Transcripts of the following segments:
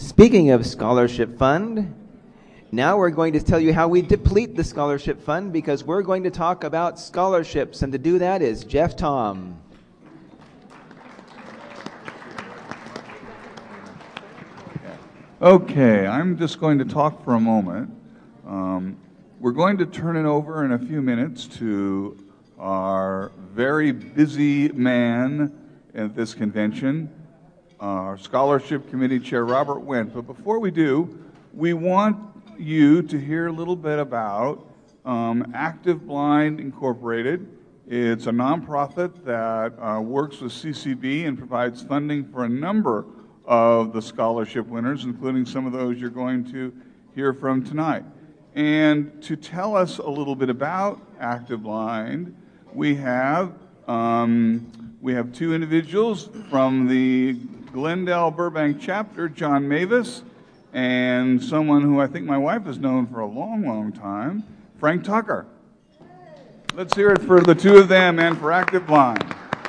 Speaking of scholarship fund, now we're going to tell you how we deplete the scholarship fund because we're going to talk about scholarships, and to do that is Jeff Tom. Okay, I'm just going to talk for a moment. We're going to turn it over in a few minutes to our very busy man at this convention, our Scholarship Committee Chair, Robert Wendt. But before we do, we want you to hear a little bit about Active Blind Incorporated. It's a nonprofit that works with CCB and provides funding for a number of the scholarship winners, including some of those you're going to hear from tonight. And to tell us a little bit about Active Blind, we have two individuals from the Glendale Burbank chapter, John Mavis, and someone who I think my wife has known for a long, long time, Frank Tucker. Let's hear it for the two of them and for Active Blind.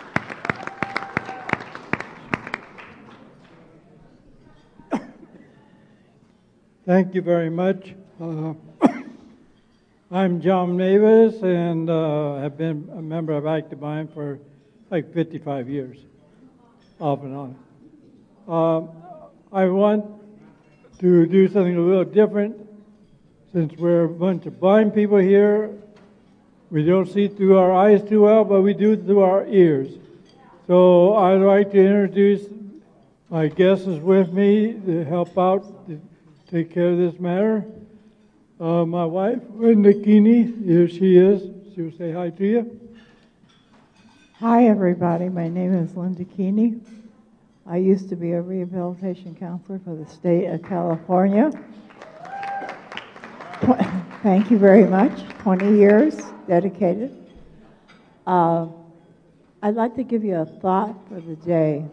Thank you very much. I'm John Mavis, and have been a member of Active Blind for like 55 years, off and on. I want to do something a little different. Since we're a bunch of blind people here, we don't see through our eyes too well, but we do through our ears. So I'd like to introduce my guests with me to help out, to take care of this matter. My wife, Linda Keeney, here she is. She'll say hi to you. Hi, everybody. My name is Linda Keeney. I used to be a rehabilitation counselor for the state of California. Thank you very much. 20 years dedicated. I'd like to give you a thought for the day.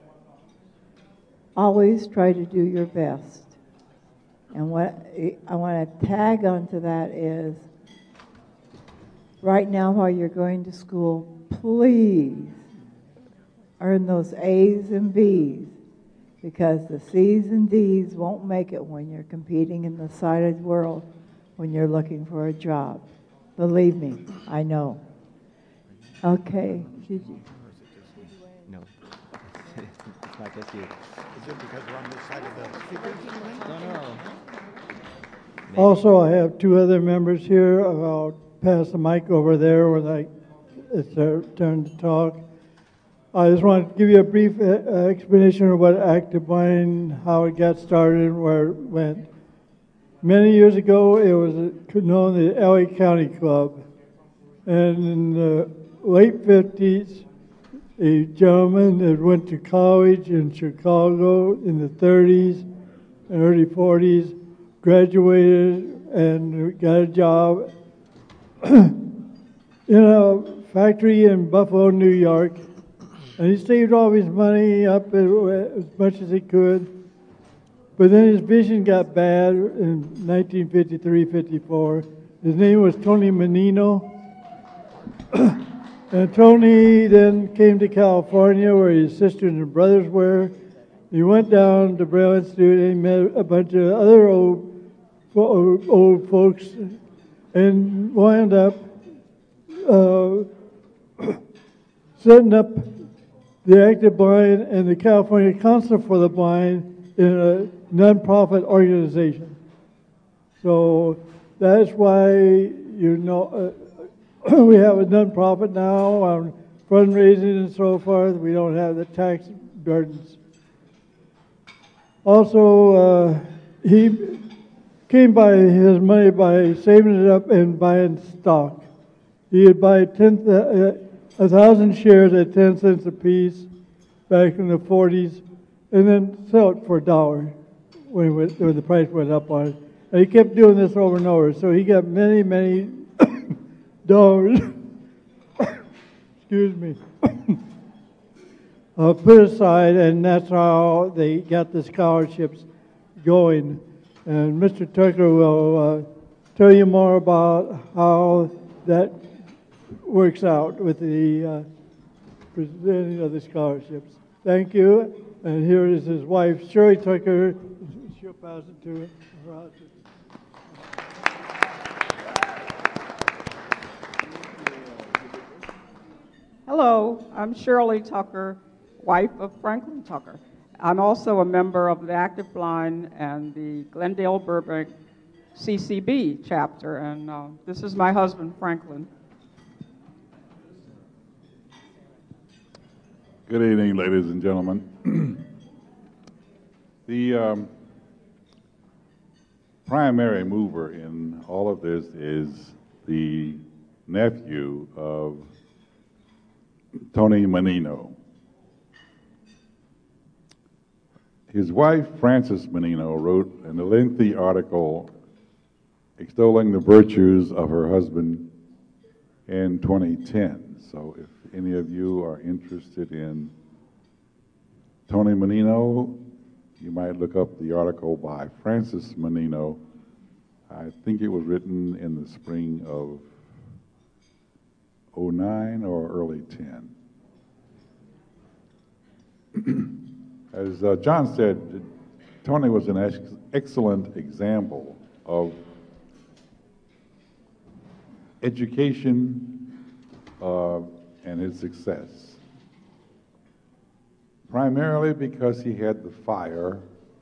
Always try to do your best. And what I want to tag onto that is, right now while you're going to school, please earn those A's and B's, because the C's and D's won't make it when you're competing in the sighted world, when you're looking for a job. Believe me, I know. Okay. No. It's not just you. Is it because we're on this side of the speakers? No. Also, I have two other members here. I'll pass the mic over there when it's their turn to talk. I just want to give you a brief explanation of what Active Blind, how it got started, and where it went. Many years ago, it was known as the LA County Club. And in the late 50s, a gentleman that went to college in Chicago in the 30s and early 40s graduated and got a job in a factory in Buffalo, New York. And he saved all his money up as much as he could. But then his vision got bad in 1953-54. His name was Tony Menino. And Tony then came to California where his sisters and brothers were. He went down to Braille Institute and he met a bunch of other old folks and wound up setting up the Active Blind and the California Council for the Blind in a nonprofit organization. So that's why, we have a nonprofit now on fundraising and so forth. We don't have the tax burdens. Also, he came by his money by saving it up and buying stock. He would buy 1,000 shares at 10 cents a piece back in the 40s, and then sell it for $1 when the price went up on it. And he kept doing this over and over. So he got many, many dollars, excuse me, put aside, and that's how they got the scholarships going. And Mr. Tucker will tell you more about how that works out with the presenting of the scholarships. Thank you. And here is his wife, Sherry Tucker, pass it to Roger. Hello, I'm Shirley Tucker, wife of Franklin Tucker. I'm also a member of the Active Blind and the Glendale Burbank CCB chapter, and this is my husband, Franklin. Good evening, ladies and gentlemen. The primary mover in all of this is the nephew of Tony Menino. His wife, Frances Menino, wrote a lengthy article extolling the virtues of her husband in 2010. So if any of you are interested in Tony Menino, you might look up the article by Frances Menino. I think it was written in the spring of '09 or early 10. As John said, Tony was an excellent example of education and his success. Primarily because he had the fire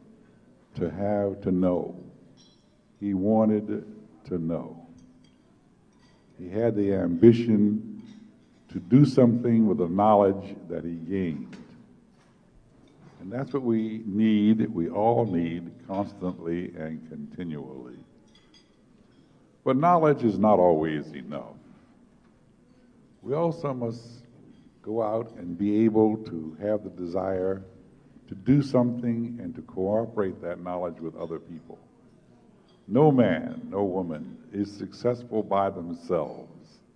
to know. He wanted to know. He had the ambition to do something with the knowledge that he gained. And that's what we all need constantly and continually. But knowledge is not always enough. We also must go out and be able to have the desire to do something and to cooperate that knowledge with other people. No man, no woman is successful by themselves.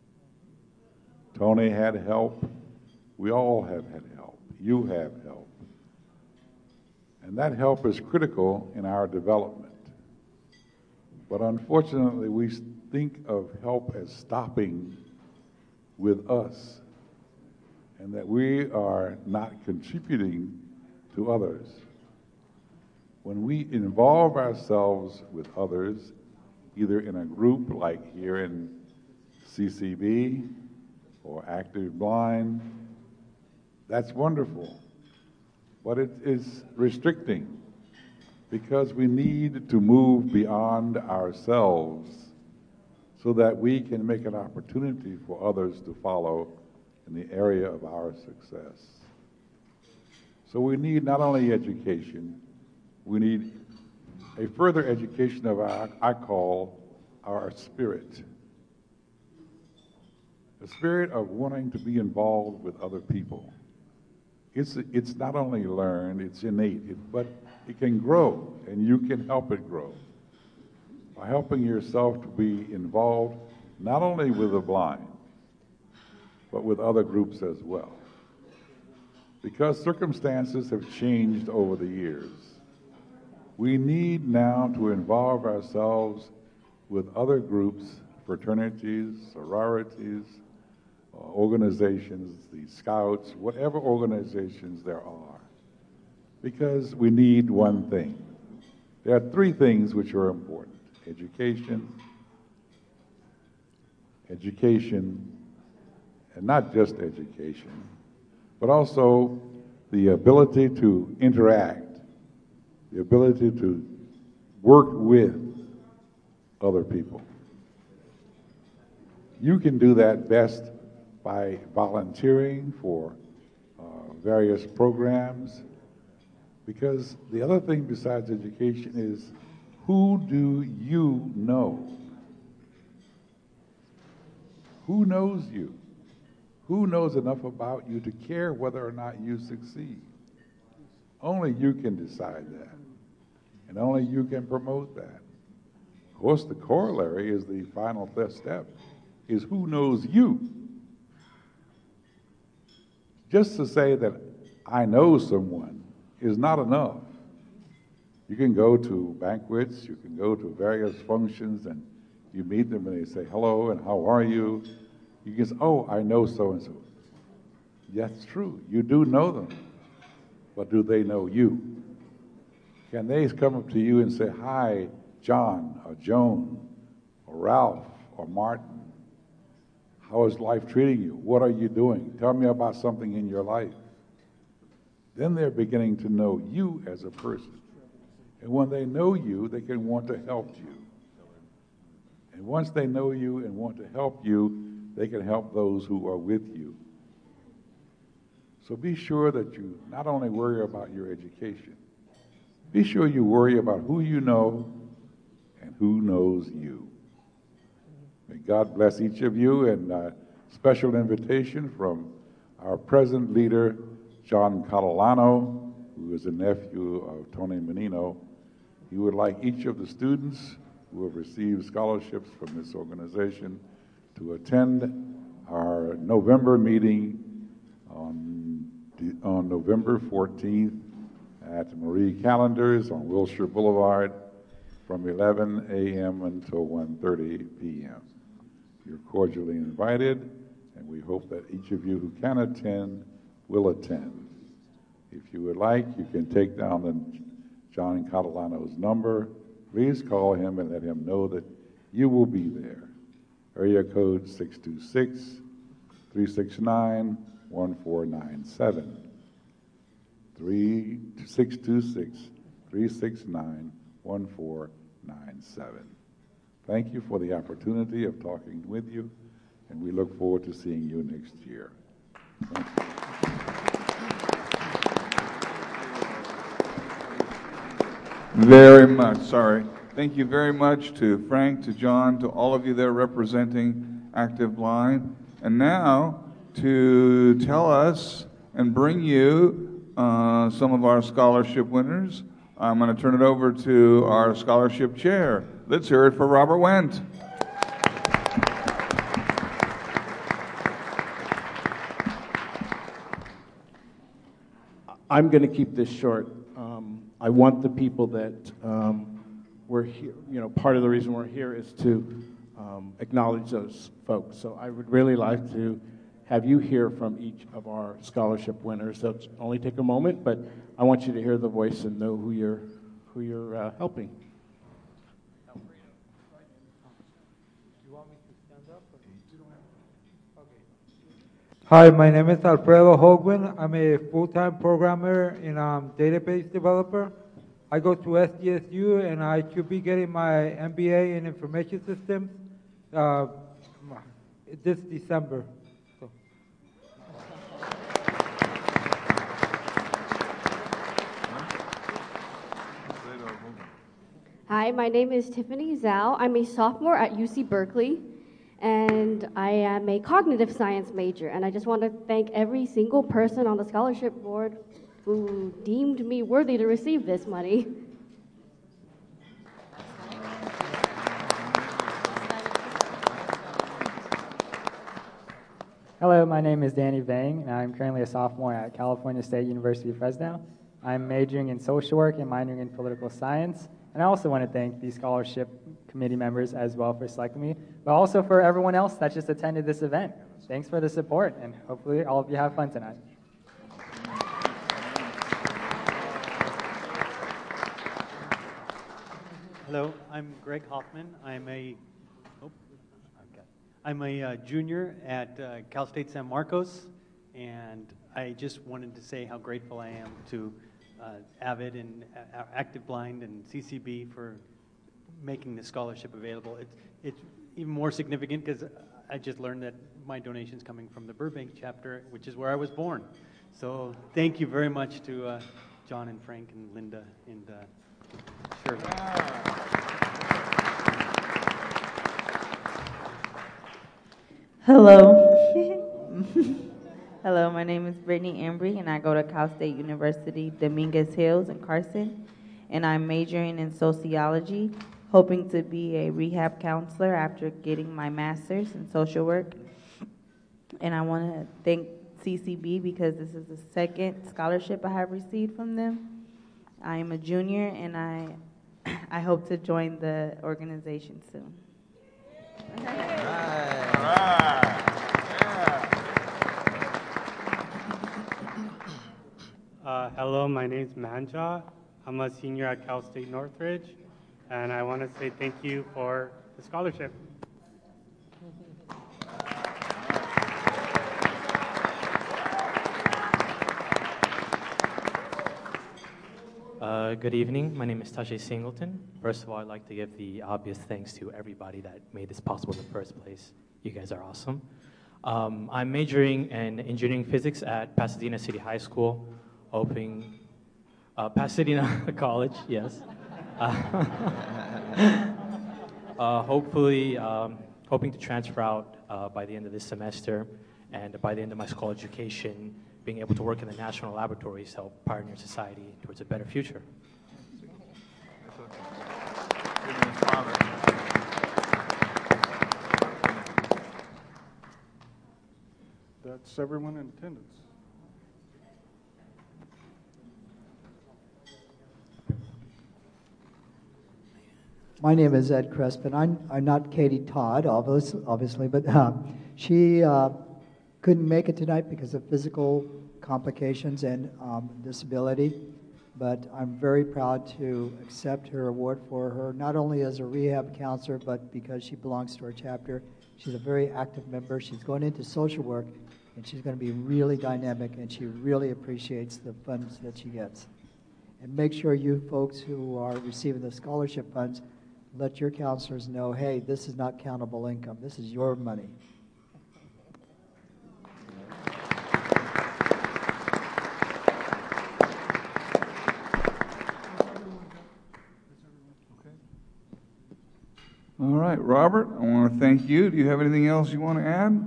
Tony had help. We all have had help. You have help. And that help is critical in our development. But unfortunately, we think of help as stopping with us, and that we are not contributing to others. When we involve ourselves with others, either in a group like here in CCB or Active Blind, that's wonderful. But it is restricting, because we need to move beyond ourselves so that we can make an opportunity for others to follow in the area of our success. So we need not only education, we need a further education of I call our spirit. The spirit of wanting to be involved with other people. It's not only learned, it's innate, but it can grow, and you can help it grow by helping yourself to be involved not only with the blind, but with other groups as well. Because circumstances have changed over the years, we need now to involve ourselves with other groups, fraternities, sororities, organizations, the Scouts, whatever organizations there are, because we need one thing. There are three things which are important: education, and not just education, but also the ability to interact, the ability to work with other people. You can do that best by volunteering for various programs, because the other thing besides education is, who do you know? Who knows you? Who knows enough about you to care whether or not you succeed? Only you can decide that, and only you can promote that. Of course, the corollary is the final step, is who knows you? Just to say that I know someone is not enough. You can go to banquets, you can go to various functions, and you meet them and they say, hello, and how are you? You can say, oh, I know so-and-so. That's true, you do know them, but do they know you? Can they come up to you and say, hi, John or Joan or Ralph or Martin? How is life treating you? What are you doing? Tell me about something in your life. Then they're beginning to know you as a person. And when they know you, they can want to help you. And once they know you and want to help you, they can help those who are with you. So be sure that you not only worry about your education, be sure you worry about who you know and who knows you. May God bless each of you, and a special invitation from our present leader, John Catalano, who is a nephew of Tony Menino. He would like each of the students who have received scholarships from this organization to attend our November meeting on November 14th at Marie Callender's on Wilshire Boulevard from 11 a.m. until 1:30 p.m. You're cordially invited, and we hope that each of you who can attend will attend. If you would like, you can take down John Catalano's number. Please call him and let him know that you will be there. Area code 626-369-1497. 626-369-1497. Thank you for the opportunity of talking with you, and we look forward to seeing you next year. Thank you. Very much, sorry. Thank you very much to Frank, to John, to all of you there representing Active Blind. And now, to tell us and bring you some of our scholarship winners, I'm going to turn it over to our scholarship chair. Let's hear it for Robert Wendt. I'm going to keep this short. I want the people that we're here, part of the reason we're here is to acknowledge those folks. So I would really like to have you hear from each of our scholarship winners. That'll only take a moment, but I want you to hear the voice and know who you're helping. Hi, my name is Alfredo Hogwin. I'm a full-time programmer and database developer. I go to SDSU, and I should be getting my MBA in Information Systems this December. So. Hi, my name is Tiffany Zhao. I'm a sophomore at UC Berkeley, and I am a cognitive science major. And I just want to thank every single person on the scholarship board who deemed me worthy to receive this money. Hello, my name is Danny Vang, and I'm currently a sophomore at California State University Fresno. I'm majoring in social work and minoring in political science. And I also want to thank the scholarship committee members as well for selecting me, but also for everyone else that just attended this event. Thanks for the support, and hopefully all of you have fun tonight. Hello, I'm Greg Hoffman. I'm a junior at Cal State San Marcos, and I just wanted to say how grateful I am to AVID and Active Blind and CCB for making the scholarship available. It's even more significant because I just learned that my donation is coming from the Burbank chapter, which is where I was born. So thank you very much to John and Frank and Linda and Shirley. Hello. Hello, my name is Brittany Embry, and I go to Cal State University, Dominguez Hills in Carson, and I'm majoring in sociology, hoping to be a rehab counselor after getting my master's in social work. And I want to thank CCB because this is the second scholarship I have received from them. I am a junior, and I hope to join the organization soon. All right. Hello, my name is Manja. I'm a senior at Cal State Northridge, and I want to say thank you for the scholarship. Good evening. My name is Tajay Singleton. First of all, I'd like to give the obvious thanks to everybody that made this possible in the first place. You guys are awesome. I'm majoring in engineering physics at Pasadena City High School, hoping Pasadena College, yes. Hopefully, hoping to transfer out by the end of this semester, and by the end of my school education, being able to work in the national laboratories, help pioneer society towards a better future. That's everyone in attendance. My name is Ed Crespin. I'm not Katie Todd, obviously, but she couldn't make it tonight because of physical complications and disability. But I'm very proud to accept her award for her, not only as a rehab counselor, but because she belongs to our chapter. She's a very active member. She's going into social work, and she's going to be really dynamic, and she really appreciates the funds that she gets. And make sure you folks who are receiving the scholarship funds let your counselors know, hey, this is not countable income. This is your money. All right, Robert, I want to thank you. Do you have anything else you want to add?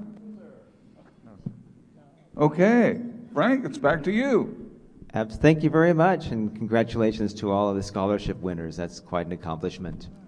Okay, Frank, it's back to you. Thank you very much, and congratulations to all of the scholarship winners. That's quite an accomplishment.